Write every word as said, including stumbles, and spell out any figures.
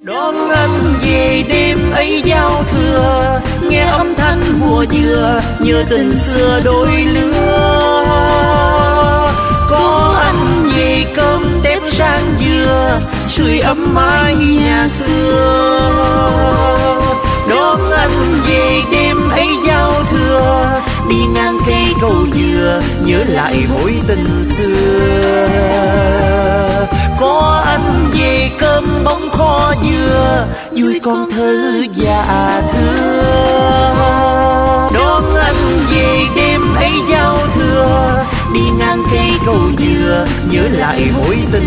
Đón anh về đêm ấy giao thừa, nghe âm thanh hùa dừa, nhớ tình xưa đôi lứa. Có anh về cơm tép sang dừa, sưởi ấm mái nhà xưa. Đón anh về đêm ấy giao thừa, đi ngang cây cầu dừa, nhớ lại mối tình xưa. Có anh về cơm bóng kho dừa, vui con thơ già thưa. Đón anh về đêm ấy giao thừa, đi ngang cây cầu dừa, nhớ lại mối tình